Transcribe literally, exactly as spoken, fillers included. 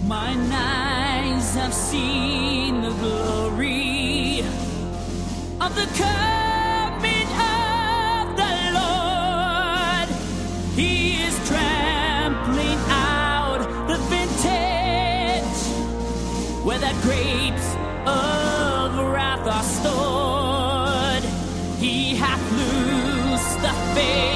Mine eyes have seen the glory of the coming of the Lord. He is trampling out the vintage where the grapes of wrath are stored. He hath loosed the faith